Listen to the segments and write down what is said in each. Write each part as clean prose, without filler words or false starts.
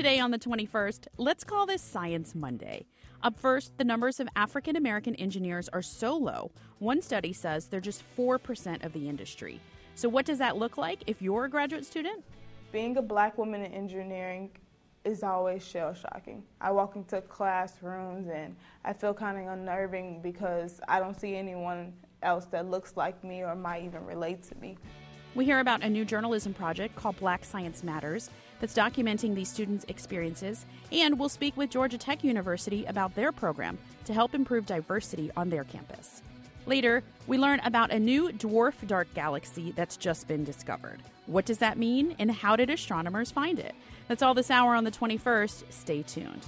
Today on the 21st, let's call this Science Monday. Up first, the numbers of African American engineers are so low. One study says they're just 4% of the industry. So what does that look like if you're a graduate student? Being a black woman in engineering is always shell-shocking. I walk into classrooms and I feel kind of unnerving because I don't see anyone else that looks like me or might even relate to me. We hear about a new journalism project called Black Science Matters that's documenting these students' experiences, and we'll speak with Georgia Tech University about their program to help improve diversity on their campus. Later, we learn about a new dwarf dark galaxy that's just been discovered. What does that mean, and how did astronomers find it? That's all this hour on the 21st. Stay tuned.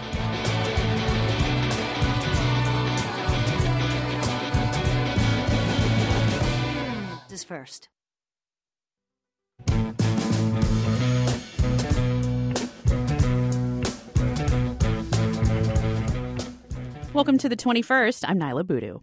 This first. Welcome to the 21st. I'm Nyla Boodoo.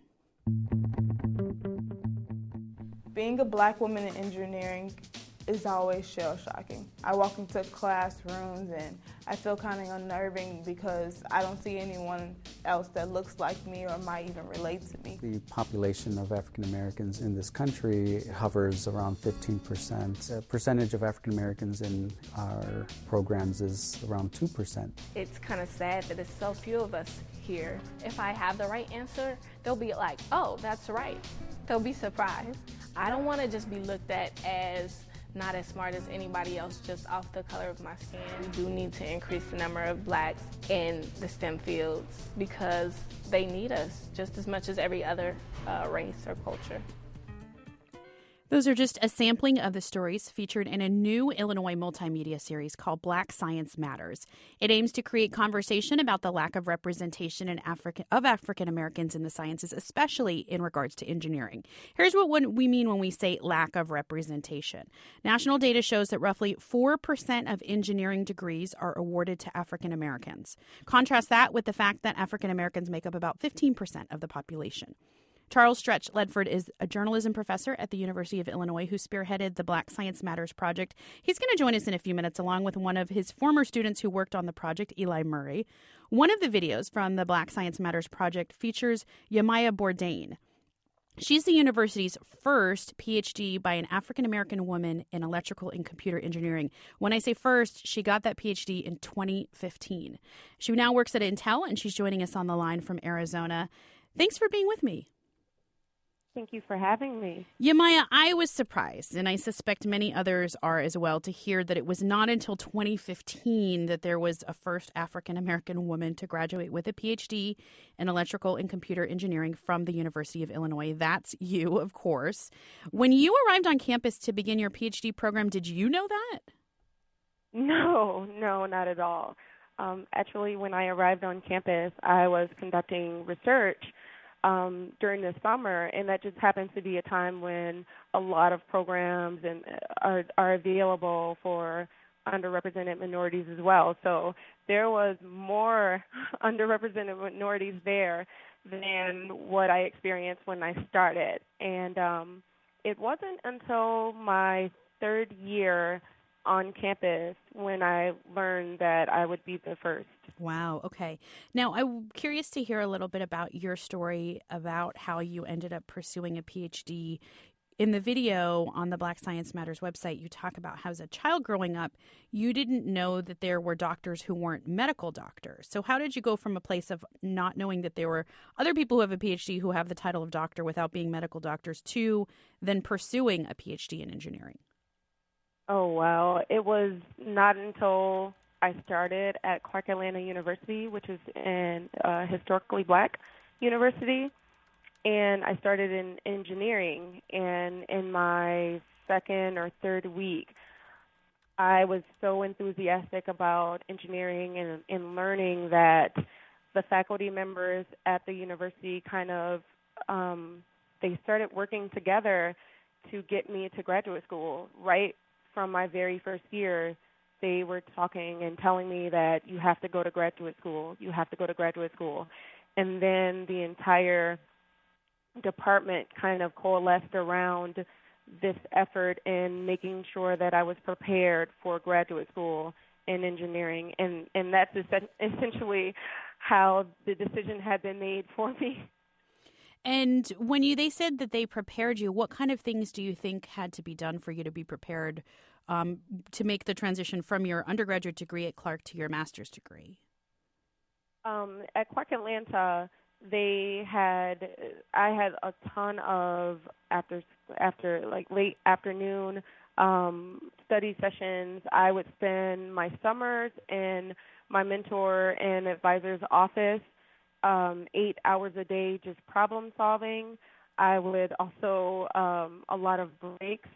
Being a black woman in engineering is always shell-shocking. I walk into classrooms and I feel kind of unnerving because I don't see anyone else that looks like me or might even relate to me. The population of African Americans in this country hovers around 15%. The percentage of African Americans in our programs is around 2%. It's kind of sad that it's so few of us here. If I have the right answer, they'll be like, oh, that's right. They'll be surprised. I don't want to just be looked at as not as smart as anybody else just off the color of my skin. We do need to increase the number of blacks in the STEM fields because they need us just as much as every other race or culture. Those are just a sampling of the stories featured in a new Illinois multimedia series called Black Science Matters. It aims to create conversation about the lack of representation of African Americans in the sciences, especially in regards to engineering. Here's what we mean when we say lack of representation. National data shows that roughly 4% of engineering degrees are awarded to African Americans. Contrast that with the fact that African Americans make up about 15% of the population. Charles Stretch Ledford is a journalism professor at the University of Illinois who spearheaded the Black Science Matters project. He's going to join us in a few minutes along with one of his former students who worked on the project, Eli Murray. One of the videos from the Black Science Matters project features Yemaya Bourdain. She's the university's first PhD by an African-American woman in electrical and computer engineering. When I say first, she got that PhD in 2015. She now works at Intel, and she's joining us on the line from Arizona. Thanks for being with me. Thank you for having me. Yemaya, I was surprised, and I suspect many others are as well, to hear that it was not until 2015 that there was a first African-American woman to graduate with a PhD in electrical and computer engineering from the University of Illinois. That's you, of course. When you arrived on campus to begin your PhD program, did you know that? No, not at all. Actually, when I arrived on campus, I was conducting research during the summer, and that just happens to be a time when a lot of programs are available for underrepresented minorities as well. So there was more underrepresented minorities there than what I experienced when I started. And it wasn't until my third year on campus when I learned that I would be the first. Wow. Okay. Now, I'm curious to hear a little bit about your story about how you ended up pursuing a PhD. In the video on the Black Science Matters website, you talk about how as a child growing up, you didn't know that there were doctors who weren't medical doctors. So how did you go from a place of not knowing that there were other people who have a PhD who have the title of doctor without being medical doctors to then pursuing a PhD in engineering? Oh, well, it was not until I started at Clark Atlanta University, which is an historically black university, and I started in engineering. And in my second or third week, I was so enthusiastic about engineering and learning that the faculty members at the university kind of, they started working together to get me to graduate school. Right from my very first year, they were talking and telling me that you have to go to graduate school, you have to go to graduate school. And then the entire department kind of coalesced around this effort in making sure that I was prepared for graduate school in engineering, and that's essentially how the decision had been made for me. And when they said that they prepared you, what kind of things do you think had to be done for you to be prepared to make the transition from your undergraduate degree at Clark to your master's degree? At Clark Atlanta, I had a ton of after like late afternoon study sessions. I would spend my summers in my mentor and advisor's office, 8 hours a day, just problem solving. I would also a lot of breaks,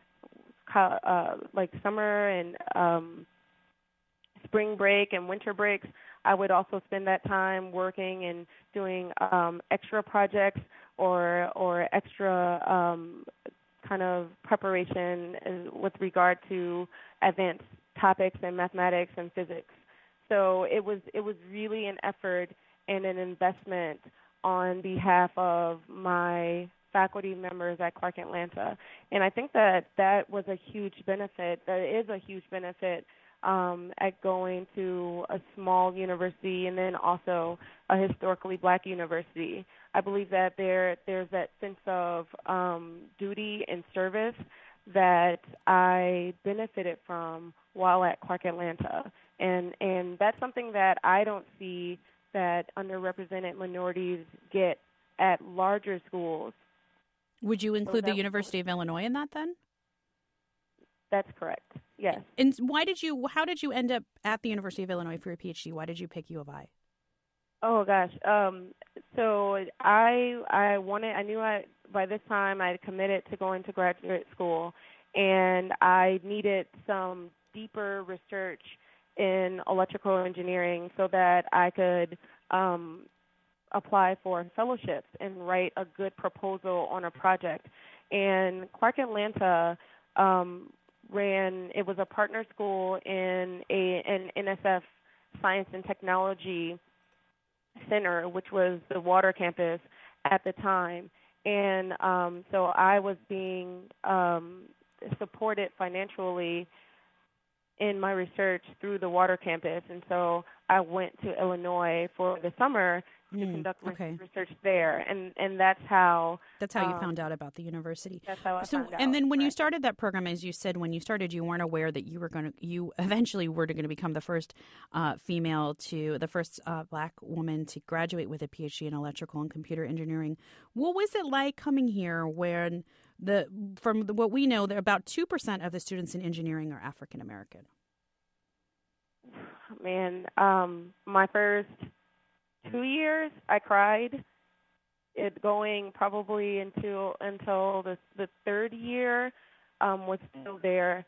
like summer and spring break and winter breaks. I would also spend that time working and doing extra projects or extra kind of preparation with regard to advanced topics in mathematics and physics. So it was really an effort and an investment on behalf of my faculty members at Clark Atlanta. And I think that was a huge benefit. That is a huge benefit at going to a small university and then also a historically black university. I believe that there's that sense of duty and service that I benefited from while at Clark Atlanta. And that's something that I don't see that underrepresented minorities get at larger schools. Would you include the University of Illinois in that then? That's correct. Yes. And how did you end up at the University of Illinois for your PhD? Why did you pick U of I? Oh gosh. So I knew by this time I had committed to going to graduate school, and I needed some deeper research in electrical engineering so that I could apply for fellowships and write a good proposal on a project. And Clark Atlanta it was a partner school in an NSF Science and Technology Center, which was the water campus at the time. And so I was being supported financially in my research through the water campus. And so I went to Illinois for the summer to conduct research there, and that's how you found out about the university. That's how I found out. And then when you started that program, as you said, when you started, you weren't aware that you eventually were going to become the first black woman to graduate with a PhD in electrical and computer engineering. What was it like coming here when from what we know, about 2% of the students in engineering are African American? Man, my first 2 years, I cried. It going probably until the third year was still there.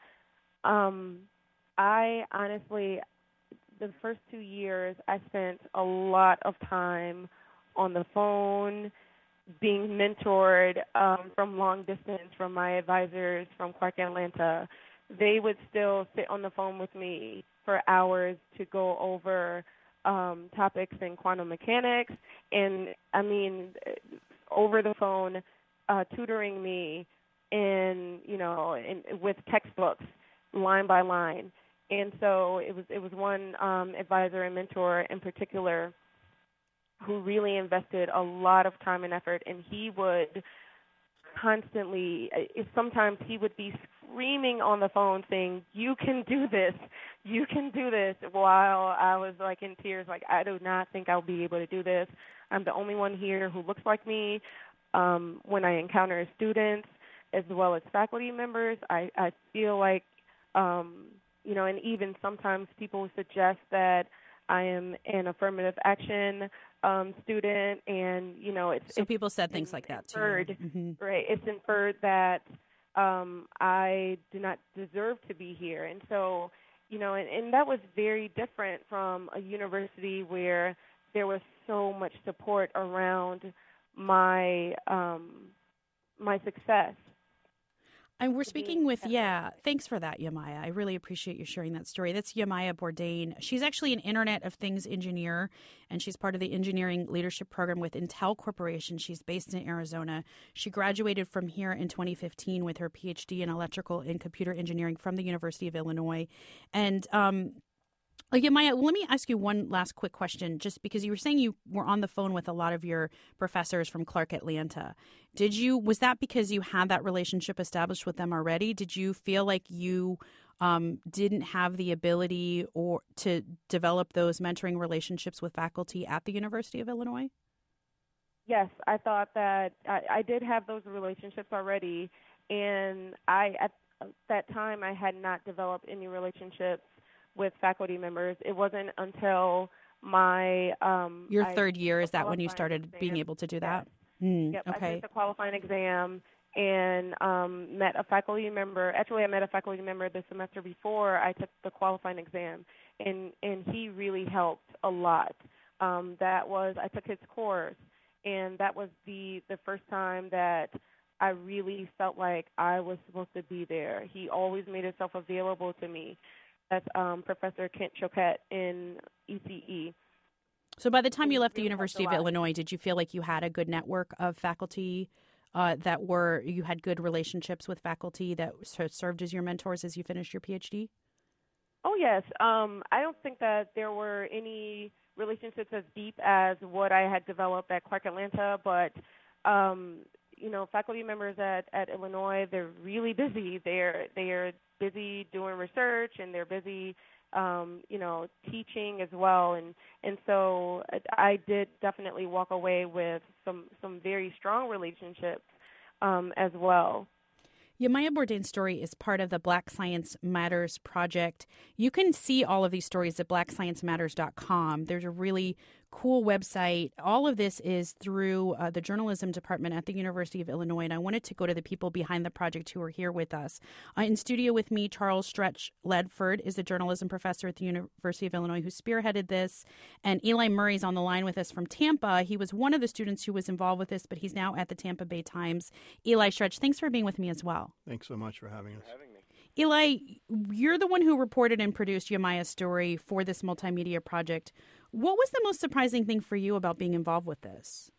I honestly, the first 2 years, I spent a lot of time on the phone, being mentored from long distance from my advisors from Clark Atlanta. They would still sit on the phone with me for hours to go over topics in quantum mechanics, and I mean, over the phone, tutoring me with textbooks, line by line. And so it was one advisor and mentor in particular who really invested a lot of time and effort, and he would constantly, sometimes he would be screaming on the phone saying, "You can do this, you can do this," while I was like in tears, like, I do not think I'll be able to do this. I'm the only one here who looks like me. When I encounter students as well as faculty members, I feel like, and even sometimes people suggest that I am an affirmative action student, and so people said things like that too. Mm-hmm. Right? It's inferred that I do not deserve to be here, and so and that was very different from a university where there was so much support around my my success. And we're speaking with, thanks for that, Yamaya. I really appreciate you sharing that story. That's Yamaya Bourdain. She's actually an Internet of Things engineer, and she's part of the engineering leadership program with Intel Corporation. She's based in Arizona. She graduated from here in 2015 with her PhD in electrical and computer engineering from the University of Illinois. And Yeah, Maya, let me ask you one last quick question, just because you were saying you were on the phone with a lot of your professors from Clark Atlanta. Was that because you had that relationship established with them already? Did you feel like you didn't have the ability or to develop those mentoring relationships with faculty at the University of Illinois? Yes, I thought that I did have those relationships already, and at that time I had not developed any relationships with faculty members. It wasn't until my your third year, is that when you started being able to do that? Yep, Okay. I took the qualifying exam and met a faculty member. Actually, I met a faculty member the semester before I took the qualifying exam, and he really helped a lot. I took his course, and that was the first time that I really felt like I was supposed to be there. He always made himself available to me. That's Professor Kent Choquette in ECE. So by the time you left the University of Illinois, did you feel like you had a good network of faculty you had good relationships with faculty that served as your mentors as you finished your PhD? Oh, yes. I don't think that there were any relationships as deep as what I had developed at Clark Atlanta, but faculty members at Illinois, they're really busy. They are busy doing research, and they're busy, teaching as well. And so I did definitely walk away with some very strong relationships as well. Maya Bourdain's story is part of the Black Science Matters project. You can see all of these stories at blacksciencematters.com. There's a really cool website. All of this is through the journalism department at the University of Illinois, and I wanted to go to the people behind the project who are here with us. In studio with me, Charles Stretch Ledford is a journalism professor at the University of Illinois who spearheaded this, and Eli Murray's on the line with us from Tampa. He was one of the students who was involved with this, but he's now at the Tampa Bay Times. Eli Stretch, thanks for being with me as well. Thanks so much for having us. Eli, you're the one who reported and produced Yamaya's story for this multimedia project. What was the most surprising thing for you about being involved with this?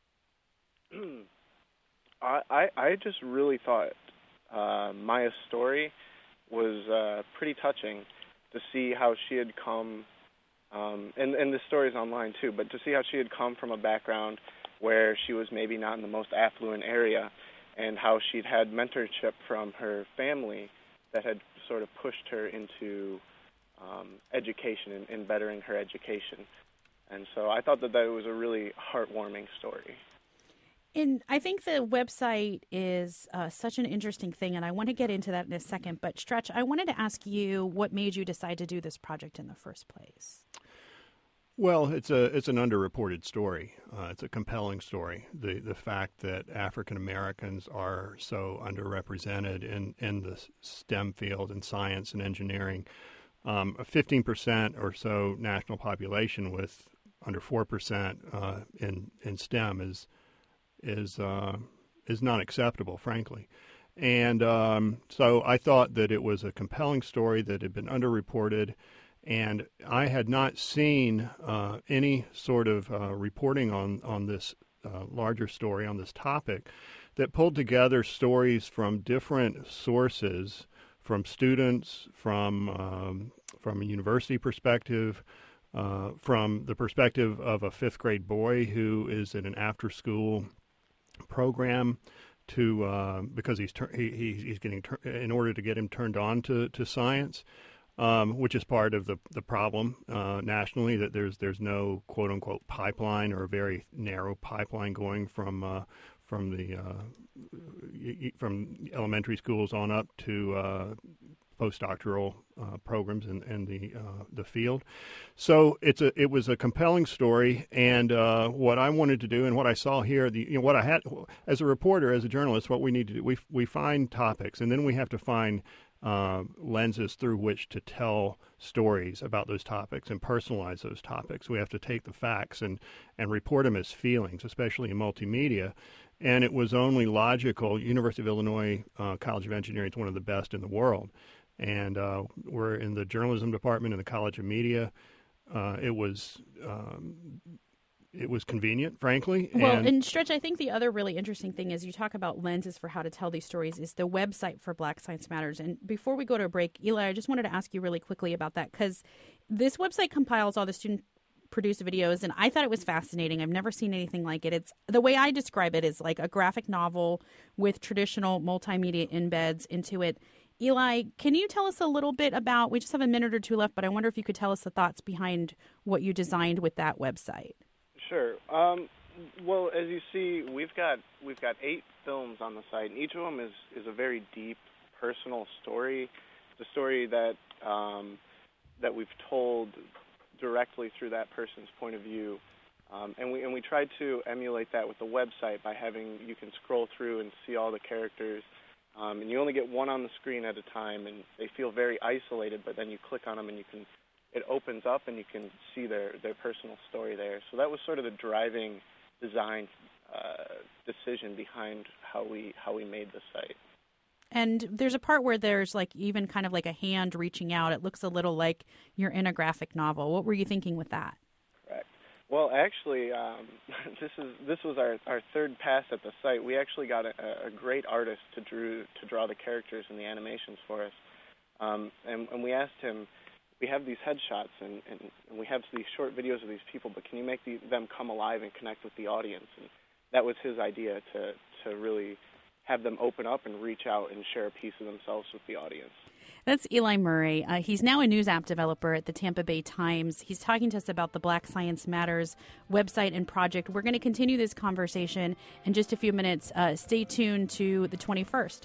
I just really thought Maya's story was pretty touching to see how she had come, and this story is online too, but to see how she had come from a background where she was maybe not in the most affluent area, and how she'd had mentorship from her family that had sort of pushed her into education and bettering her education. And so I thought that was a really heartwarming story. And I think the website is such an interesting thing, and I want to get into that in a second. But Stretch, I wanted to ask you what made you decide to do this project in the first place? Well, it's an underreported story. It's a compelling story. The fact that African Americans are so underrepresented in the STEM field in science and engineering. A 15% or so national population with under 4% in STEM is not acceptable, frankly. And so I thought that it was a compelling story that had been underreported. And I had not seen any sort of reporting on this larger story, on this topic, that pulled together stories from different sources, from students, from a university perspective, from the perspective of a fifth grade boy who is in an after-school program, because he's getting in order to get him turned on to science. Which is part of the problem nationally, that there's no quote unquote pipeline, or a very narrow pipeline going from elementary schools on up to postdoctoral programs in the field. So it was a compelling story, and what I wanted to do and what I saw here, what I had as a reporter, as a journalist, what we need to do, we find topics, and then we have to find lenses through which to tell stories about those topics and personalize those topics. We have to take the facts and report them as feelings, especially in multimedia. And it was only logical. University of Illinois College of Engineering is one of the best in the world. And we're in the journalism department in the College of Media. It was convenient, frankly. Well, and Stretch, I think the other really interesting thing is you talk about lenses for how to tell these stories is the website for Black Science Matters. And before we go to a break, Eli, I just wanted to ask you really quickly about that, because This website compiles all the student-produced videos, and I thought it was fascinating. I've never seen anything like it. It's the way I describe it is like a graphic novel with traditional multimedia embeds into it. Eli, can you tell us a little bit about, we just have a minute or two left, but I wonder if you could tell us the thoughts behind what you designed with that website. Sure. Well, as you see, we've got 8 films on the site, and each of them is a very deep, personal story. It's a story that that we've told directly through that person's point of view, and we tried to emulate that with the website by having you can scroll through and see all the characters. And you only get one on the screen at a time, and they feel very isolated, but then you click on them and it opens up and you can see their personal story there. So that was sort of the driving design decision behind how we made the site. And there's a part where there's like even kind of like a hand reaching out. It looks a little like you're in a graphic novel. What were you thinking with that? Correct. Well, actually, this was our third pass at the site. We actually got a great artist to draw the characters and the animations for us, and we asked him. We have these headshots and we have these short videos of these people, but can you make them come alive and connect with the audience? And that was his idea to really have them open up and reach out and share a piece of themselves with the audience. That's Eli Murray. He's now a news app developer at the Tampa Bay Times. He's talking to us about the Black Science Matters website and project. We're going to continue this conversation in just a few minutes. Stay tuned to the 21st.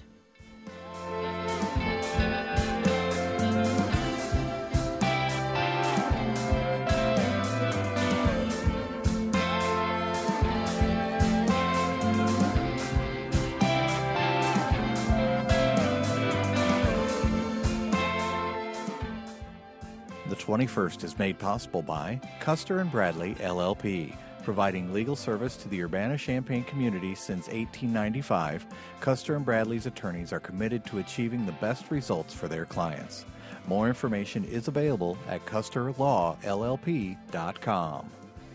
The 21st is made possible by Custer & Bradley, LLP. Providing legal service to the Urbana-Champaign community since 1895, Custer & Bradley's attorneys are committed to achieving the best results for their clients. More information is available at custerlawllp.com.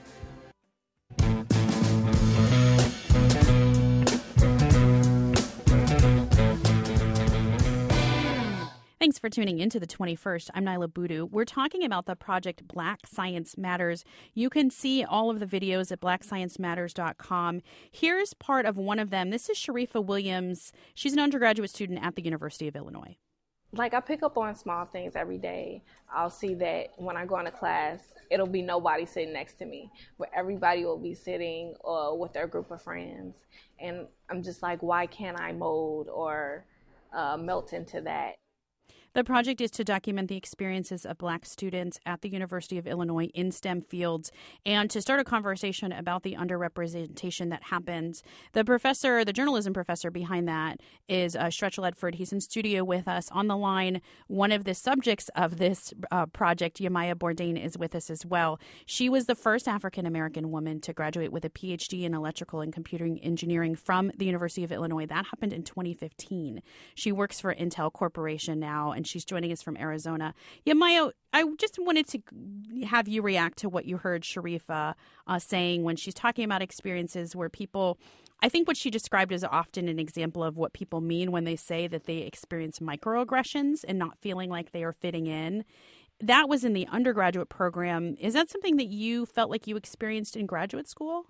Thanks for tuning into the 21st. I'm Nyla Boodoo. We're talking about the project Black Science Matters. You can see all of the videos at blacksciencematters.com. Here's part of one of them. This is Sharifa Williams. She's an undergraduate student at the University of Illinois. Like, I pick up on small things every day. I'll see that when I go into class, it'll be nobody sitting next to me, but everybody will be sitting with their group of friends. And I'm just like, why can't I mold or melt into that? The project is to document the experiences of Black students at the University of Illinois in STEM fields and to start a conversation about the underrepresentation that happens. The journalism professor behind that is Stretch Ledford. He's in studio with us. On the line, one of the subjects of this project, Yamaya Bourdain, is with us as well. She was the first African-American woman to graduate with a PhD in electrical and computing engineering from the University of Illinois. That happened in 2015. She works for Intel Corporation now, and she's joining us from Arizona. Yamaya, I just wanted to have you react to what you heard Sharifa saying when she's talking about experiences where people, I think what she described is often an example of what people mean when they say that they experience microaggressions and not feeling like they are fitting in. That was in the undergraduate program. Is that something that you felt like you experienced in graduate school?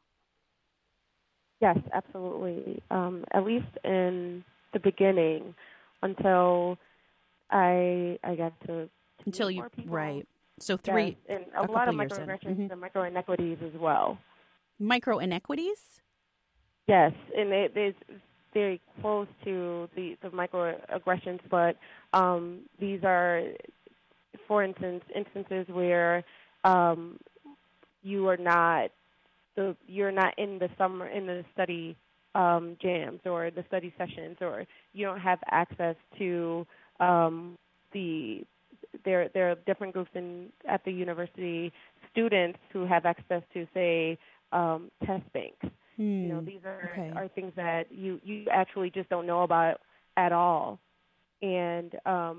Yes, absolutely. At least in the beginning, until I got to until you more people. Right. So three, yes, and a lot of microaggressions and micro inequities as well. Micro inequities? Yes, and it's very close to the microaggressions, but these are, for instance, instances where you're not in the study jams or the study sessions, or you don't have access to there are different groups at the university, students who have access to, say, test banks. These are things that you actually just don't know about at all, and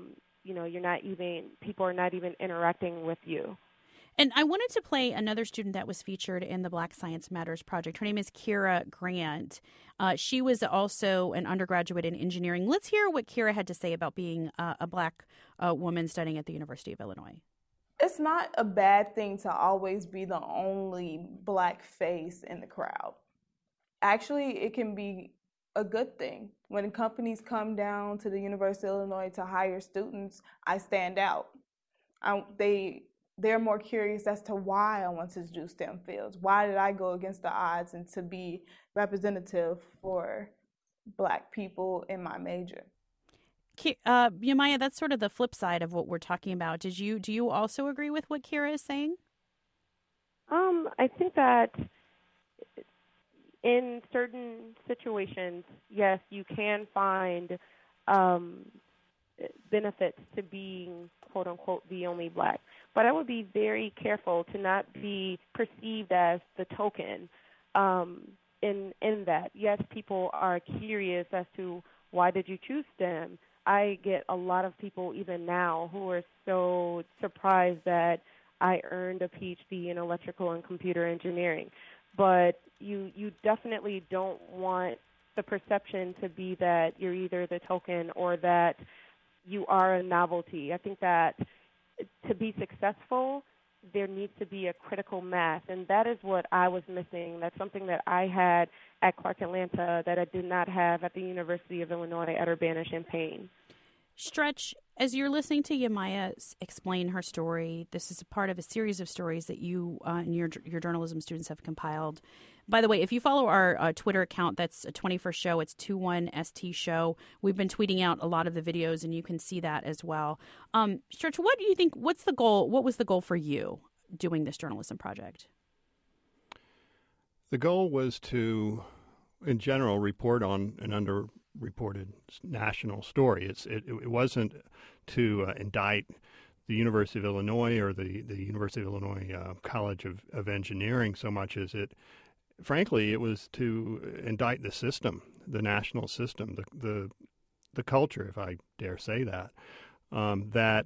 people are not even interacting with you. And I wanted to play another student that was featured in the Black Science Matters project. Her name is Kira Grant. She was also an undergraduate in engineering. Let's hear what Kira had to say about being a Black woman studying at the University of Illinois. It's not a bad thing to always be the only black face in the crowd. Actually, it can be a good thing. When companies come down to the University of Illinois to hire students, I stand out. They're more curious as to why I want to do STEM fields. Why did I go against the odds and to be representative for black people in my major? Yamaya, that's sort of the flip side of what we're talking about. Do you also agree with what Kira is saying? I think that in certain situations, yes, you can find benefits to being, quote unquote, the only black. But I would be very careful to not be perceived as the token in that. Yes, people are curious as to why did you choose STEM. I get a lot of people even now who are so surprised that I earned a PhD in electrical and computer engineering. But you definitely don't want the perception to be that you're either the token or that you are a novelty. I think that to be successful, there needs to be a critical mass, and that is what I was missing. That's something that I had at Clark Atlanta that I did not have at the University of Illinois at Urbana-Champaign. Stretch, as you're listening to Yamaya explain her story, this is a part of a series of stories that you and your journalism students have compiled. By the way, if you follow our Twitter account, that's a 21st Show. It's 21ST Show. We've been tweeting out a lot of the videos, and you can see that as well. Stretch, what do you think? What's the goal? What was the goal for you doing this journalism project? The goal was to, in general, report on an underreported national story. It wasn't to indict the University of Illinois or the University of Illinois College of Engineering so much as it, frankly, it was to indict the system, the national system, the culture, if I dare say that, that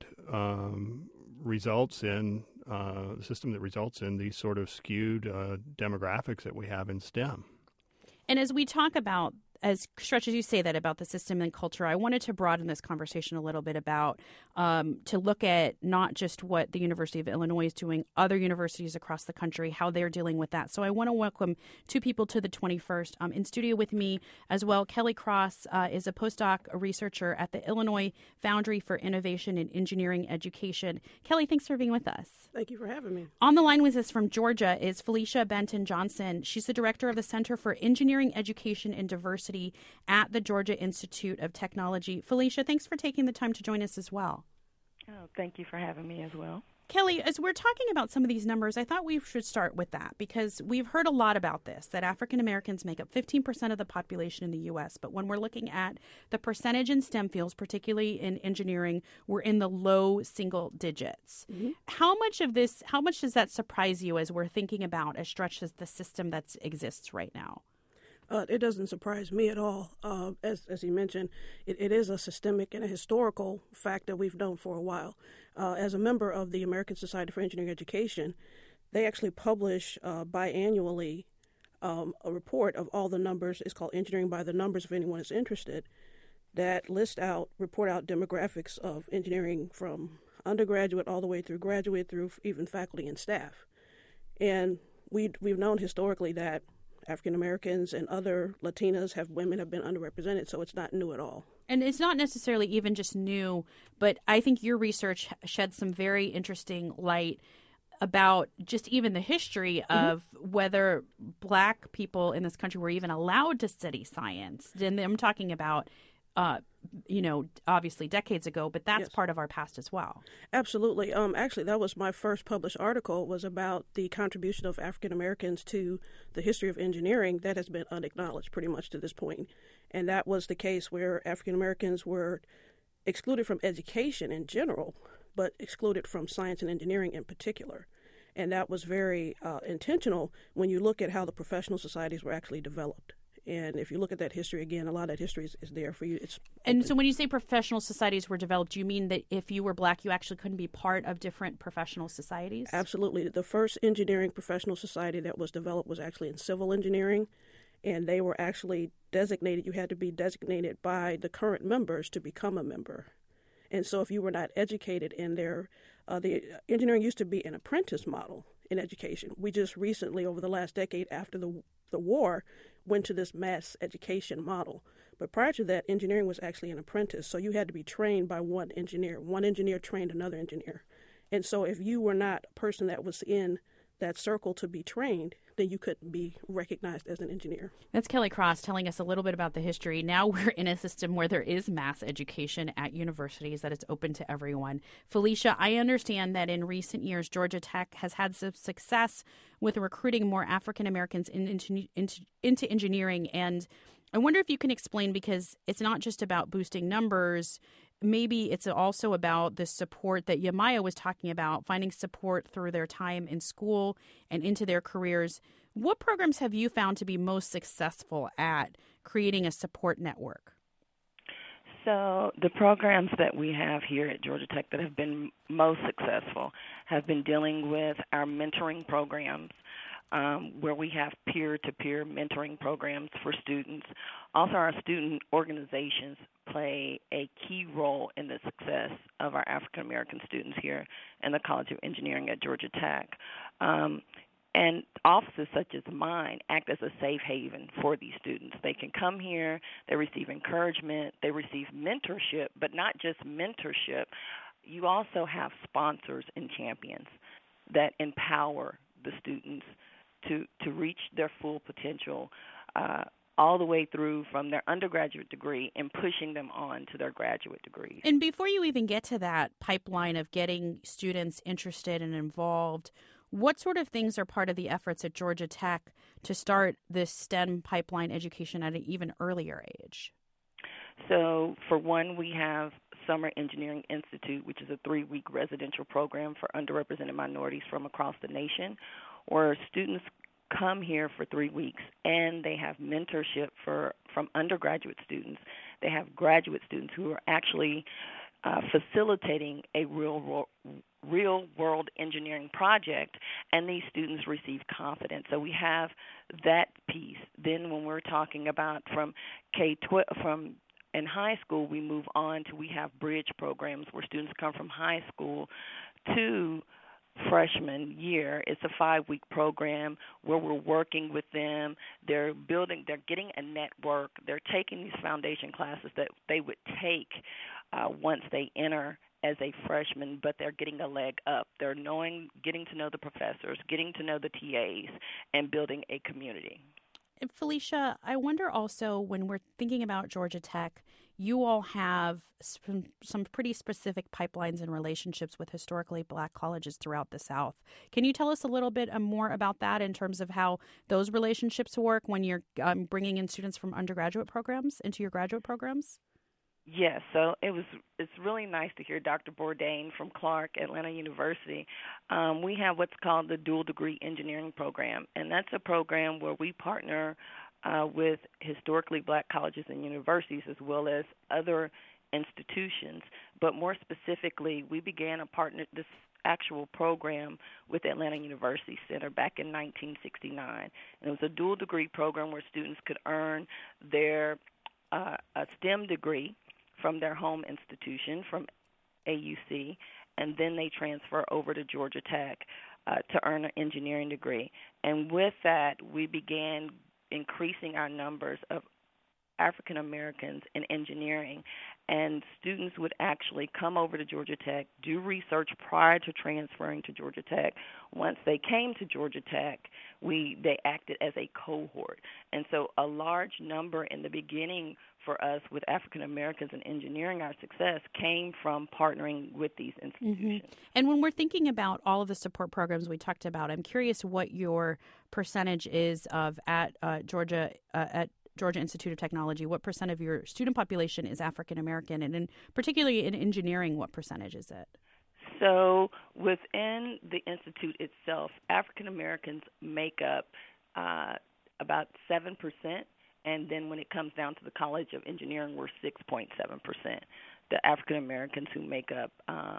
results in the system that results in these sort of skewed demographics that we have in STEM. And as we talk about, as Stretch, as you say that about the system and culture, I wanted to broaden this conversation a little bit about to look at not just what the University of Illinois is doing, other universities across the country, how they're dealing with that. So I want to welcome two people to the 21st. In studio with me as well, Kelly Cross is a postdoc researcher at the Illinois Foundry for Innovation in Engineering Education. Kelly, thanks for being with us. Thank you for having me. On the line with us from Georgia is Felicia Benton Johnson. She's the director of the Center for Engineering Education and Diversity at the Georgia Institute of Technology. Felicia, thanks for taking the time to join us as well. Oh, thank you for having me as well. Kelly, as we're talking about some of these numbers, I thought we should start with that because we've heard a lot about this, that African Americans make up 15% of the population in the U.S., but when we're looking at the percentage in STEM fields, particularly in engineering, we're in the low single digits. Mm-hmm. How much does that surprise you as we're thinking about, as Stretch as the system that exists right now? It doesn't surprise me at all. As you mentioned, it is a systemic and a historical fact that we've known for a while. As a member of the American Society for Engineering Education, they actually publish biannually a report of all the numbers. It's called Engineering by the Numbers, if anyone is interested, that report out demographics of engineering from undergraduate all the way through graduate, through even faculty and staff. And we've known historically that African Americans and other Latinas women have been underrepresented, so it's not new at all. And it's not necessarily even just new, but I think your research sheds some very interesting light about just even the history of whether Black people in this country were even allowed to study science. And I'm talking about obviously decades ago, but that's part of our past as well. Absolutely. Actually, that was my first published article, was about the contribution of African Americans to the history of engineering that has been unacknowledged pretty much to this point. And that was the case where African Americans were excluded from education in general, but excluded from science and engineering in particular. And that was very intentional when you look at how the professional societies were actually developed. And if you look at that history again, a lot of that history is there for you. And so when you say professional societies were developed, do you mean that if you were Black, you actually couldn't be part of different professional societies? Absolutely. The first engineering professional society that was developed was actually in civil engineering, and they were actually designated. You had to be designated by the current members to become a member. And so if you were not educated in their, the engineering used to be an apprentice model in education. We just recently, over the last decade after the war, went to this mass education model. But prior to that, engineering was actually an apprentice. So you had to be trained by one engineer. One engineer trained another engineer. And so if you were not a person that was in that circle to be trained, then you couldn't be recognized as an engineer. That's Kelly Cross telling us a little bit about the history. Now we're in a system where there is mass education at universities, that it's open to everyone. Felicia, I understand that in recent years, Georgia Tech has had some success with recruiting more African Americans into engineering. And I wonder if you can explain, because it's not just about boosting numbers. Maybe it's also about the support that Yamaya was talking about, finding support through their time in school and into their careers. What programs have you found to be most successful at creating a support network? So the programs that we have here at Georgia Tech that have been most successful have been dealing with our mentoring programs, where we have peer-to-peer mentoring programs for students. Also, our student organizations play a key role in the success of our African-American students here in the College of Engineering at Georgia Tech. And offices such as mine act as a safe haven for these students. They can come here, they receive encouragement, they receive mentorship, but not just mentorship. You also have sponsors and champions that empower the students to reach their full potential, all the way through from their undergraduate degree and pushing them on to their graduate degrees. And before you even get to that pipeline of getting students interested and involved, what sort of things are part of the efforts at Georgia Tech to start this STEM pipeline education at an even earlier age? So, for one, we have Summer Engineering Institute, which is a 3-week residential program for underrepresented minorities from across the nation, where students come here for 3 weeks and they have mentorship from undergraduate students. They have graduate students who are actually facilitating a real-world engineering project, and these students receive confidence. So we have that piece. Then when we're talking about from in high school, we move on to we have bridge programs where students come from high school to freshman year. It's a 5-week program where we're working with them. They're getting a network. They're taking these foundation classes that they would take once they enter as a freshman, but they're getting a leg up. They're getting to know the professors, getting to know the TAs, and building a community. Felicia, I wonder also, when we're thinking about Georgia Tech, you all have some pretty specific pipelines and relationships with historically Black colleges throughout the South. Can you tell us a little bit more about that in terms of how those relationships work when you're bringing in students from undergraduate programs into your graduate programs? Yes, so it's really nice to hear Dr. Bourdain from Clark Atlanta University. We have what's called the Dual Degree Engineering Program, and that's a program where we partner with historically Black colleges and universities as well as other institutions. But more specifically, we began this actual program with Atlanta University Center back in 1969. And it was a dual degree program where students could earn their a STEM degree from their home institution, from AUC, and then they transfer over to Georgia Tech to earn an engineering degree. And with that, we began increasing our numbers of African Americans in engineering, and students would actually come over to Georgia Tech, do research prior to transferring to Georgia Tech. Once they came to Georgia Tech, they acted as a cohort. And so a large number in the beginning for us with African Americans in engineering, our success came from partnering with these institutions. Mm-hmm. And when we're thinking about all of the support programs we talked about, I'm curious what your percentage is of at Georgia Institute of Technology. What percent of your student population is African American, and particularly in engineering, what percentage is it? So within the institute itself, African Americans make up about 7%, and then when it comes down to the College of Engineering, we're 6.7%. The African Americans who make up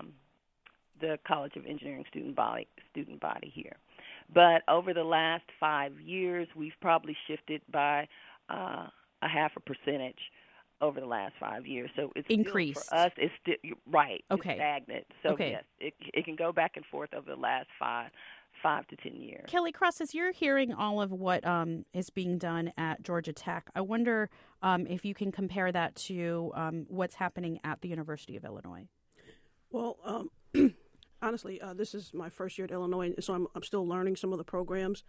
the College of Engineering student body here. But over the last 5 years, we've probably shifted by a half a percentage over the last 5 years. So it's increased. Still, for us, it's still right. Okay. It's stagnant. So yes, it can go back and forth over the last 5 to 10 years. Kelly Cross, as you're hearing all of what is being done at Georgia Tech, I wonder if you can compare that to what's happening at the University of Illinois. Well, honestly, this is my first year at Illinois, so I'm still learning some of the programs.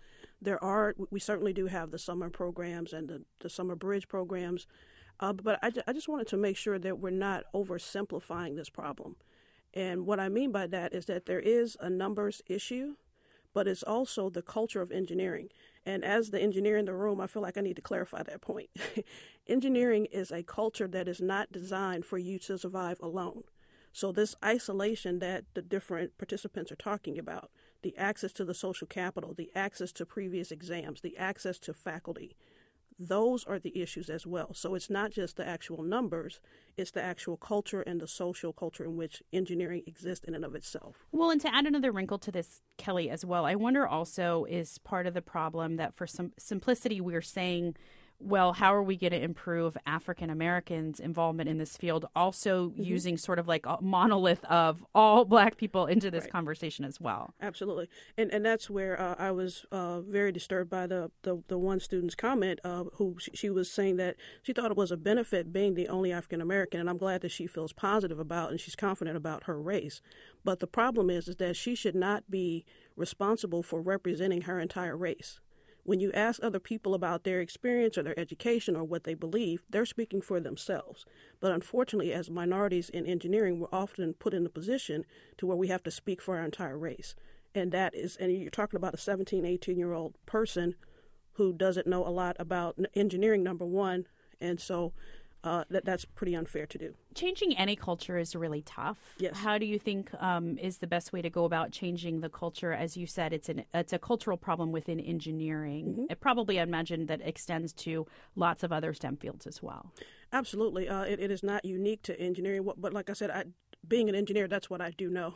We certainly do have the summer programs and the summer bridge programs, but I just wanted to make sure that we're not oversimplifying this problem. And what I mean by that is that there is a numbers issue, but it's also the culture of engineering. And as the engineer in the room, I feel like I need to clarify that point. Engineering is a culture that is not designed for you to survive alone. So this isolation that the different participants are talking about, the access to the social capital, the access to previous exams, the access to faculty, those are the issues as well. So it's not just the actual numbers, it's the actual culture and the social culture in which engineering exists in and of itself. Well, and to add another wrinkle to this, Kelly, as well, I wonder also is part of the problem that for some simplicity we're saying, well, how are we going to improve African Americans' involvement in this field? Also using sort of like a monolith of all Black people into this conversation as well. Absolutely. And that's where I was very disturbed by the one student's comment who she was saying that she thought it was a benefit being the only African American. And I'm glad that she feels positive about and she's confident about her race. But the problem is that she should not be responsible for representing her entire race. When you ask other people about their experience or their education or what they believe, they're speaking for themselves. But unfortunately, as minorities in engineering, we're often put in a position to where we have to speak for our entire race. And you're talking about a 17, 18-year-old person who doesn't know a lot about engineering, number one. And so that's pretty unfair to do. Changing any culture is really tough. Yes. How do you think is the best way to go about changing the culture? As you said, it's a cultural problem within engineering. It probably, I imagine, that extends to lots of other STEM fields as well. Absolutely. It is not unique to engineering, but like I said, being an engineer, that's what I do know.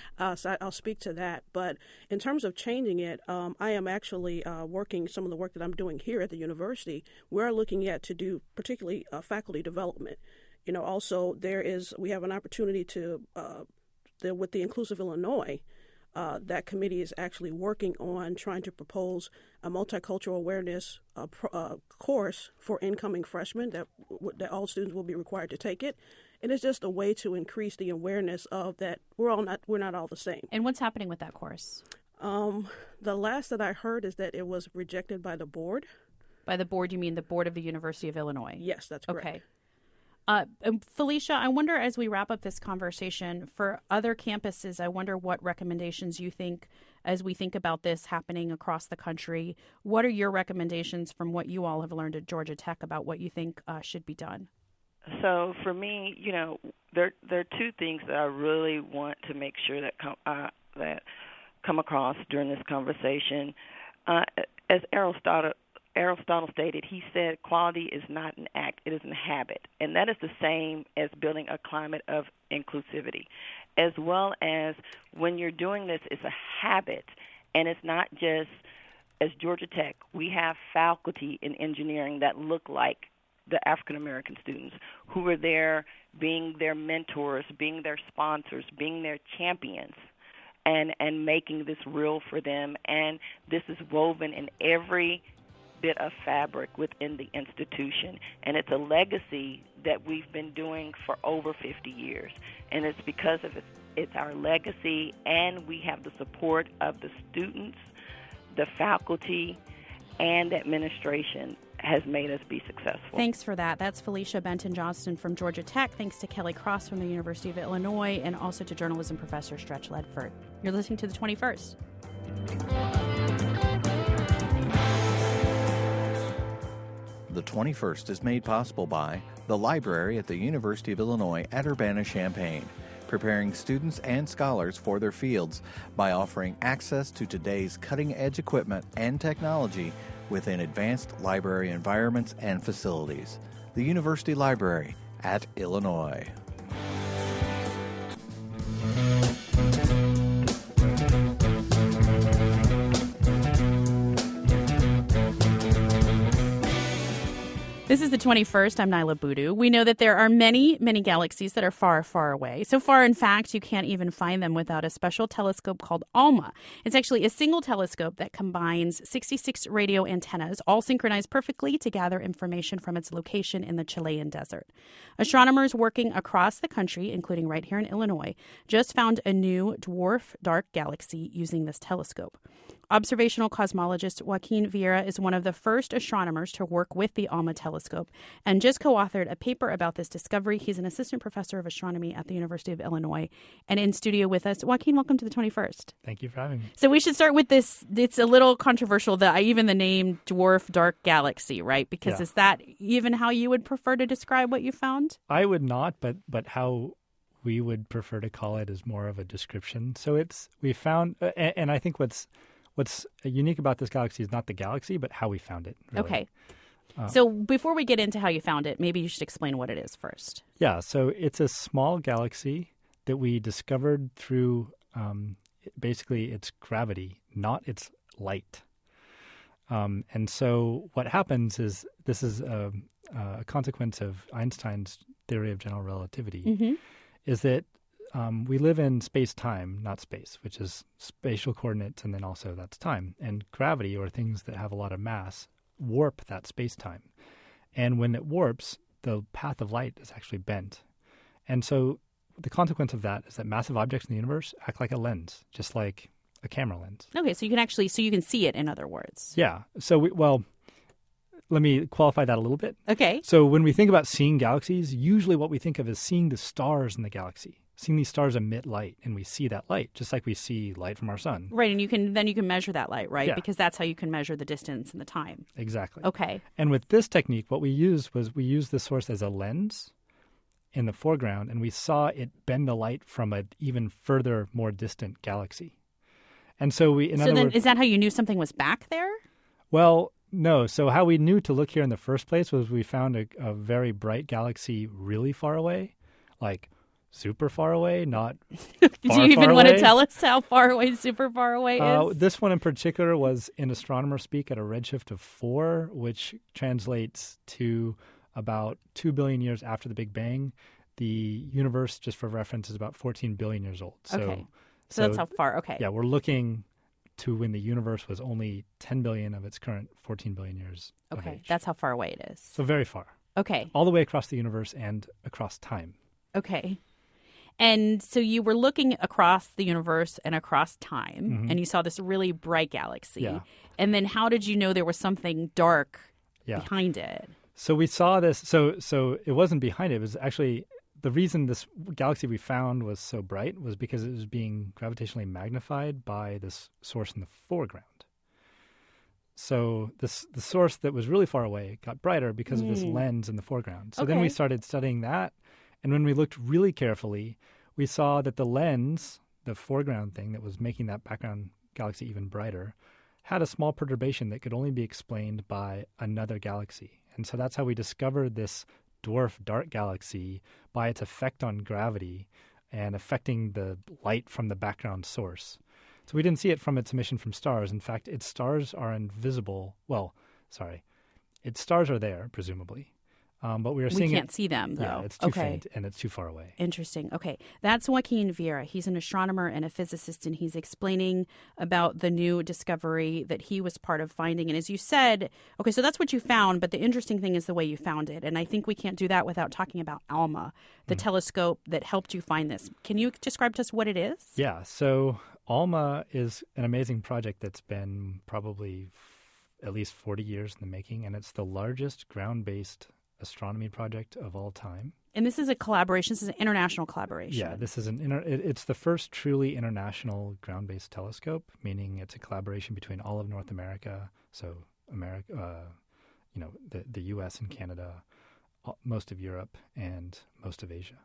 So I'll speak to that. But in terms of changing it, I am actually working some of the work that I'm doing here at the university. We're looking at to do particularly faculty development. Also we have an opportunity to, with the Inclusive Illinois, that committee is actually working on trying to propose a multicultural awareness course for incoming freshmen that all students will be required to take it. And it's just a way to increase the awareness of that we're not all the same. And what's happening with that course? The last that I heard is that it was rejected by the board. By the board, you mean the board of the University of Illinois? Yes, that's correct. Okay. Felicia, I wonder as we wrap up this conversation, for other campuses, I wonder what recommendations you think, as we think about this happening across the country, what are your recommendations from what you all have learned at Georgia Tech about what you think should be done? So for me, there are two things that I really want to make sure that come across during this conversation. As Aristotle stated, he said quality is not an act, it is a habit. And that is the same as building a climate of inclusivity. As well as when you're doing this, it's a habit. And it's not just, as Georgia Tech, we have faculty in engineering that look like the African American students who are there being their mentors, being their sponsors, being their champions, and making this real for them. And this is woven in every bit of fabric within the institution. And it's a legacy that we've been doing for over 50 years. And it's because of it's our legacy, and we have the support of the students, the faculty, and the administration has made us be successful. Thanks for that. That's Felicia Benton-Johnston from Georgia Tech. Thanks to Kelly Cross from the University of Illinois, and also to journalism professor Stretch Ledford. You're listening to The 21st. The 21st is made possible by the library at the University of Illinois at Urbana-Champaign, preparing students and scholars for their fields by offering access to today's cutting-edge equipment and technology within advanced library environments and facilities. The University Library at Illinois. This is the 21st. I'm Nyla Boodoo. We know that there are many, many galaxies that are far, far away. So far, in fact, you can't even find them without a special telescope called ALMA. It's actually a single telescope that combines 66 radio antennas, all synchronized perfectly to gather information from its location in the Chilean desert. Astronomers working across the country, including right here in Illinois, just found a new dwarf dark galaxy using this telescope. Observational cosmologist Joaquin Vieira is one of the first astronomers to work with the ALMA telescope and just co-authored a paper about this discovery. He's an assistant professor of astronomy at the University of Illinois and in studio with us. Joaquin, welcome to the 21st. Thank you for having me. So we should start with this. It's a little controversial, even the name dwarf dark galaxy, right? Because is that even how you would prefer to describe what you found? I would not, but how we would prefer to call it is more of a description. So we found, and I think what's unique about this galaxy is not the galaxy, but how we found it. Really. Okay. So before we get into how you found it, maybe you should explain what it is first. Yeah, so it's a small galaxy that we discovered through basically its gravity, not its light. And so what happens is this is a consequence of Einstein's theory of general relativity, is that we live in space-time, not space, which is spatial coordinates, and then also that's time. And gravity, or things that have a lot of mass, warp that space-time. And when it warps, the path of light is actually bent. And so the consequence of that is that massive objects in the universe act like a lens, just like a camera lens. Okay, so you can see it, in other words. Yeah. So let me qualify that a little bit. Okay. So when we think about seeing galaxies, usually what we think of is seeing the stars in the galaxy. Seeing these stars emit light, and we see that light, just like we see light from our sun. Right, and you can measure that light, right? Yeah. Because that's how you can measure the distance and the time. Exactly. Okay. And with this technique, what we used the source as a lens in the foreground, and we saw it bend the light from an even further, more distant galaxy. And so is that how you knew something was back there? Well, no. So how we knew to look here in the first place was we found a very bright galaxy really far away, like super far away, not Do you even want to tell us how far away super far away is? This one in particular was in astronomer speak at a redshift of 4, which translates to about 2 billion years after the Big Bang. The universe, just for reference, is about 14 billion years old. Okay. So that's how far. Okay. Yeah, we're looking to when the universe was only 10 billion of its current 14 billion years of age. That's how far away it is. So very far. Okay. All the way across the universe and across time. Okay. And so you were looking across the universe and across time, and you saw this really bright galaxy. Yeah. And then how did you know there was something dark behind it? So we saw this. So it wasn't behind it. It was actually the reason this galaxy we found was so bright was because it was being gravitationally magnified by this source in the foreground. So the source that was really far away got brighter because of this lens in the foreground. So then we started studying that. And when we looked really carefully, we saw that the lens, the foreground thing that was making that background galaxy even brighter, had a small perturbation that could only be explained by another galaxy. And so that's how we discovered this dwarf dark galaxy by its effect on gravity and affecting the light from the background source. So we didn't see it from its emission from stars. In fact, its stars are invisible. Its stars are there, presumably. But we can't see them, though. Yeah, it's too faint and it's too far away. Interesting. Okay. That's Joaquin Vieira. He's an astronomer and a physicist, and he's explaining about the new discovery that he was part of finding. And as you said, okay, so that's what you found, but the interesting thing is the way you found it. And I think we can't do that without talking about ALMA, the telescope that helped you find this. Can you describe to us what it is? Yeah. So ALMA is an amazing project that's been probably at least 40 years in the making, and it's the largest ground-based astronomy project of all time. And this is a collaboration. This is an international collaboration. Yeah, this is it's the first truly international ground-based telescope, meaning it's a collaboration between all of North America, so America, the U.S. and Canada, most of Europe, and most of Asia.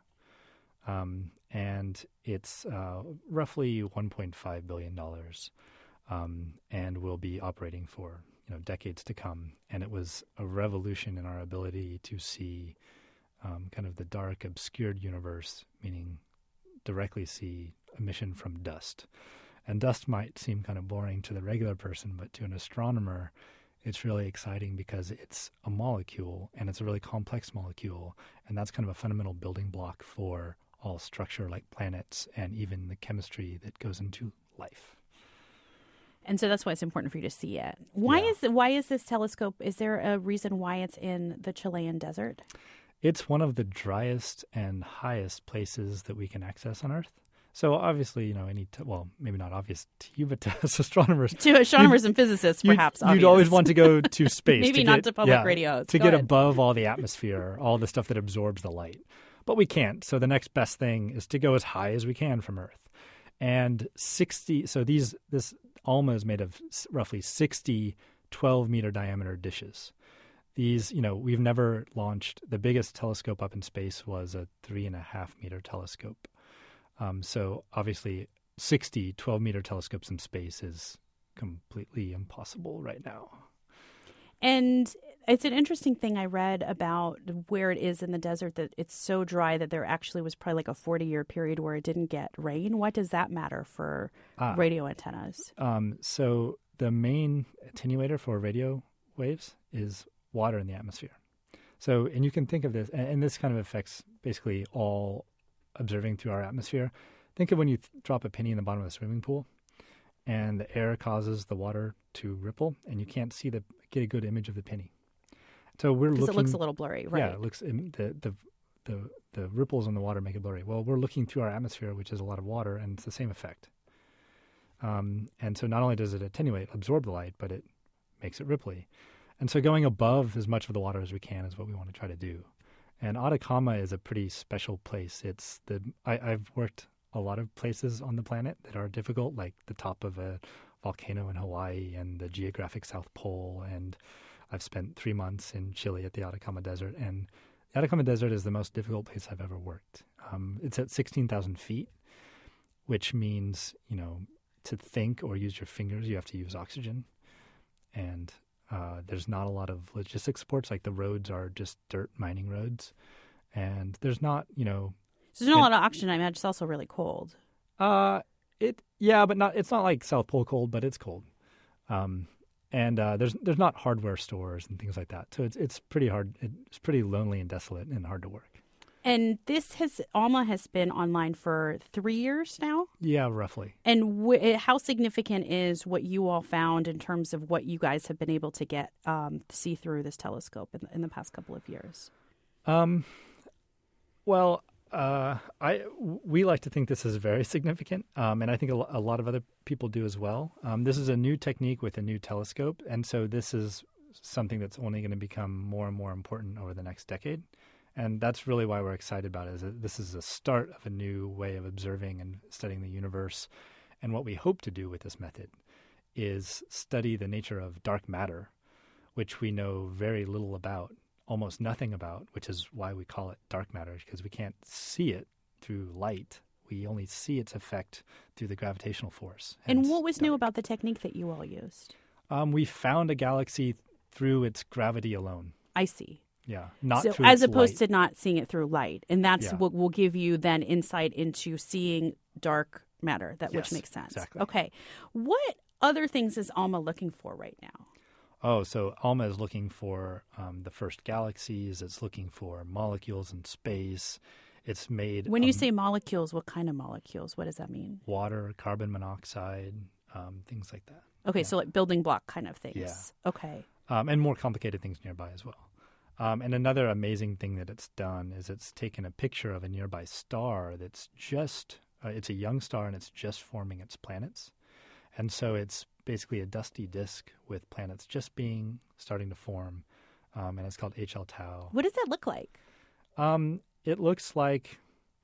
And it's roughly $1.5 billion, and will be operating for decades to come. And it was a revolution in our ability to see kind of the dark, obscured universe, meaning directly see emission from dust. And dust might seem kind of boring to the regular person, but to an astronomer, It's really exciting because it's a molecule, and it's a really complex molecule, and that's kind of a fundamental building block for all structure like planets and even the chemistry that goes into life. And so that's why it's important for you to see it. Why is this telescope? Is there a reason why it's in the Chilean desert? It's one of the driest and highest places that we can access on Earth. So obviously, maybe not obvious to you, but to us astronomers. To astronomers and physicists, perhaps you'd obvious. always want to go to space. Maybe not to public radio. To get above all the atmosphere, all the stuff that absorbs the light. But we can't. So the next best thing is to go as high as we can from Earth. And this ALMA is made of roughly 60 12-meter diameter dishes. These, we've never launched. The biggest telescope up in space was a 3.5-meter telescope. So obviously 60 12-meter telescopes in space is completely impossible right now. And it's an interesting thing I read about where it is in the desert, that it's so dry that there actually was probably like a 40-year period where it didn't get rain. What does that matter for radio antennas? So the main attenuator for radio waves is water in the atmosphere. So, and you can think of this, and this kind of affects basically all observing through our atmosphere. Think of when you drop a penny in the bottom of a swimming pool, and the air causes the water to ripple, and you can't get a good image of the penny. So we're looking. Because it looks a little blurry, right? Yeah, it looks the ripples in the water make it blurry. Well, we're looking through our atmosphere, which is a lot of water, and it's the same effect. And so not only does it absorb the light, but it makes it ripply. And so going above as much of the water as we can is what we want to try to do. And Atacama is a pretty special place. I've worked a lot of places on the planet that are difficult, like the top of a volcano in Hawaii and the geographic South Pole. And I've spent 3 months in Chile at the Atacama Desert. And the Atacama Desert is the most difficult place I've ever worked. It's at 16,000 feet, which means, to think or use your fingers, you have to use oxygen. And there's not a lot of logistic supports, like the roads are just dirt mining roads. And there's not, So there's not a lot of oxygen. I imagine it's also really cold. But it's not like South Pole cold, but it's cold. And there's not hardware stores and things like that. So it's pretty hard. It's pretty lonely and desolate and hard to work. And ALMA has been online for 3 years now? Yeah, roughly. And how significant is what you all found in terms of what you guys have been able to get see through this telescope in the past couple of years? We like to think this is very significant, and I think a lot of other people do as well. This is a new technique with a new telescope, and so this is something that's only going to become more and more important over the next decade. And that's really why we're excited about it, is that this is a start of a new way of observing and studying the universe. And what we hope to do with this method is study the nature of dark matter, which we know very little about, almost nothing about, which is why we call it dark matter, because we can't see it through light. We only see its effect through the gravitational force. And what was new about the technique that you all used? We found a galaxy through its gravity alone. I see. Yeah, not so through as its opposed light. to not seeing it through light, and that's what will give you then insight into seeing dark matter. Which makes sense. Exactly. Okay, what other things is ALMA looking for right now? Oh, so ALMA is looking for the first galaxies. It's looking for molecules in space. It's made. When you say molecules, what kind of molecules? What does that mean? Water, carbon monoxide, things like that. Okay, so like building block kind of things. Yeah. Okay. And more complicated things nearby as well. And another amazing thing that it's done is it's taken a picture of a nearby star that's just, it's a young star and it's just forming its planets. And so it's basically a dusty disk with planets just starting to form. And it's called HL Tau. What does that look like? It looks like,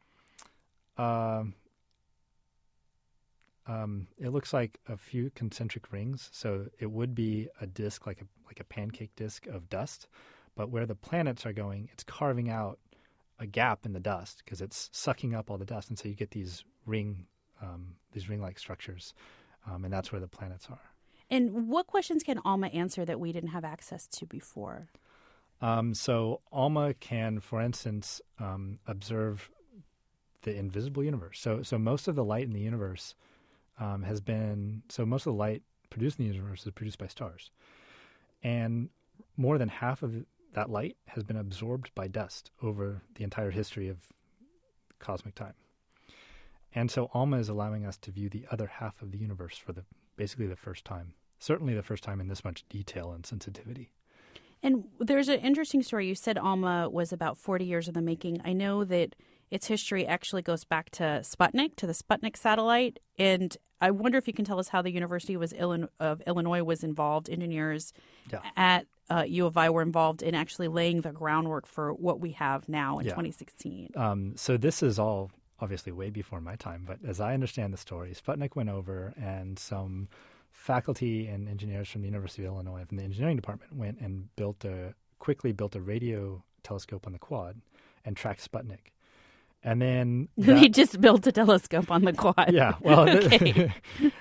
a few concentric rings. So it would be a disk, like a pancake disk of dust. But where the planets are going, it's carving out a gap in the dust because it's sucking up all the dust, and so you get these ring-like structures, and that's where the planets are. And what questions can ALMA answer that we didn't have access to before? So ALMA can, for instance, observe the invisible universe. So most of the light in the universe most of the light produced in the universe is produced by stars. And more than half of that light has been absorbed by dust over the entire history of cosmic time. And so ALMA is allowing us to view the other half of the universe for basically the first time. Certainly the first time in this much detail and sensitivity. And there's an interesting story. You said ALMA was about 40 years in the making. I know that its history actually goes back to Sputnik, to the Sputnik satellite. And I wonder if you can tell us how the University of Illinois was involved. Engineers at U of I were involved in actually laying the groundwork for what we have now in 2016. So this is all obviously way before my time. But as I understand the story, Sputnik went over and some faculty and engineers from the University of Illinois, from the engineering department, went and quickly built a radio telescope on the quad and tracked Sputnik. And then they just built a telescope on the quad. Yeah, well, okay.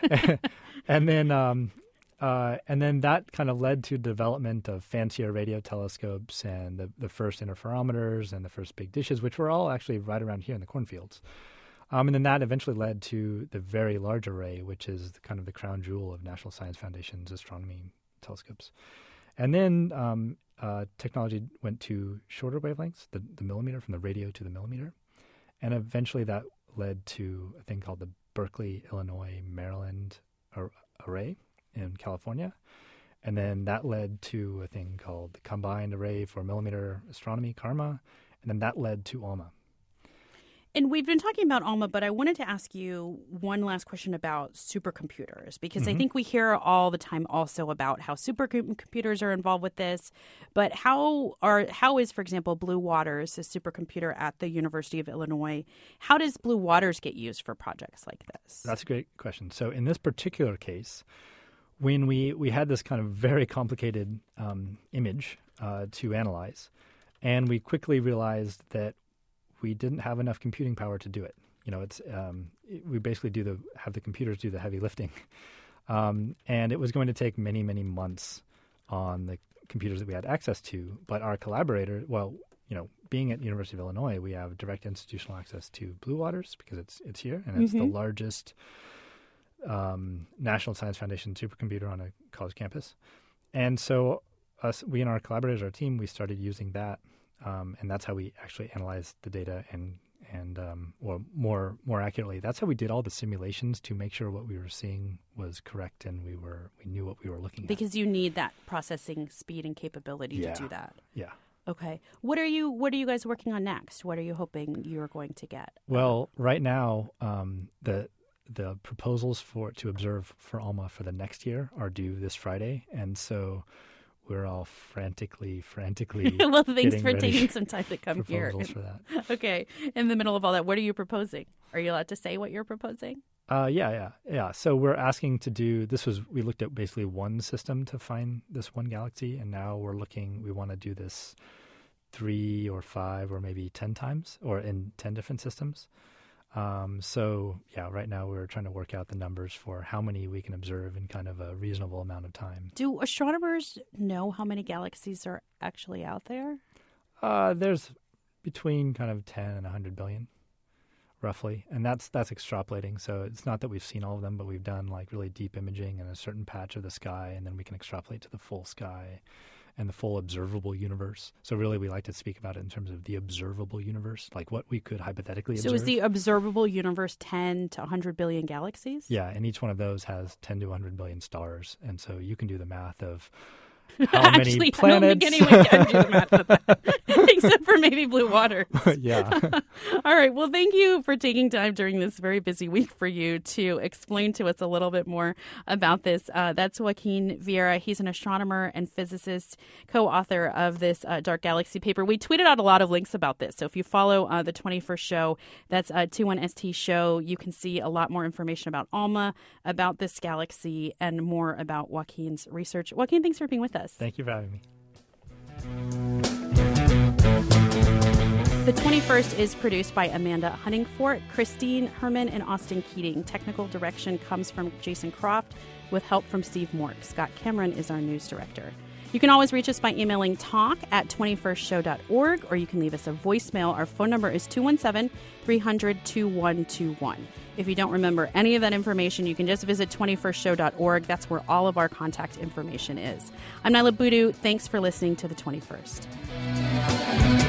and then that kind of led to development of fancier radio telescopes and the first interferometers and the first big dishes, which were all actually right around here in the cornfields. And then that eventually led to the Very Large Array, which is kind of the crown jewel of National Science Foundation's astronomy telescopes. And then technology went to shorter wavelengths, the millimeter, from the radio to the millimeter. And eventually that led to a thing called the Berkeley, Illinois, Maryland Array in California. And then that led to a thing called the Combined Array for Millimeter Astronomy, CARMA. And then that led to ALMA. And we've been talking about ALMA, but I wanted to ask you one last question about supercomputers, because I think we hear all the time also about how supercomputers are involved with this. But how is, for example, Blue Waters, a supercomputer at the University of Illinois, how does Blue Waters get used for projects like this? That's a great question. So in this particular case, when we had this kind of very complicated image to analyze, and we quickly realized that we didn't have enough computing power to do it. We basically have the computers do the heavy lifting, and it was going to take many, many months on the computers that we had access to. But our collaborator, being at the University of Illinois, we have direct institutional access to Blue Waters because it's here, and it's the largest National Science Foundation supercomputer on a college campus. And so we and our collaborators, our team, we started using that. And that's how we actually analyzed the data or more accurately, that's how we did all the simulations to make sure what we were seeing was correct and we knew what we were looking at. Because you need that processing speed and capability to do that. Yeah. Okay. What are you guys working on next? What are you hoping you're going to get? Well, right now, the proposals to observe for ALMA for the next year are due this Friday, and so we're all frantically well, thanks for ready taking some time to come here. For that. Okay. In the middle of all that, what are you proposing? Are you allowed to say what you're proposing? Yeah. So we're asking to do we looked at basically one system to find this one galaxy, and now we want to do this 3 or 5 or maybe 10 times, or in 10 different systems. Right now we're trying to work out the numbers for how many we can observe in kind of a reasonable amount of time. Do astronomers know how many galaxies are actually out there? There's between kind of 10 and 100 billion, roughly. And that's extrapolating. So it's not that we've seen all of them, but we've done like really deep imaging in a certain patch of the sky, and then we can extrapolate to the full sky and the full observable universe. So really we like to speak about it in terms of the observable universe, like what we could hypothetically observe. So is the observable universe 10 to 100 billion galaxies? Yeah, and each one of those has 10 to 100 billion stars. And so you can do the math of how many planets. I don't think anyone can do the math of that, except for maybe Blue Waters. Yeah. All right. Well, thank you for taking time during this very busy week for you to explain to us a little bit more about this. That's Joaquin Vieira. He's an astronomer and physicist, co-author of this Dark Galaxy paper. We tweeted out a lot of links about this. So if you follow the 21st show, that's 21ST show, you can see a lot more information about ALMA, about this galaxy, and more about Joaquin's research. Joaquin, thanks for being with us. Thank you for having me. The 21st is produced by Amanda Huntingfort, Christine Herman, and Austin Keating. Technical direction comes from Jason Croft with help from Steve Mork. Scott Cameron is our news director. You can always reach us by emailing talk@21stshow.org, or you can leave us a voicemail. Our phone number is 217-300-2121. If you don't remember any of that information, you can just visit 21stshow.org. That's where all of our contact information is. I'm Nyla Boodoo. Thanks for listening to The 21st.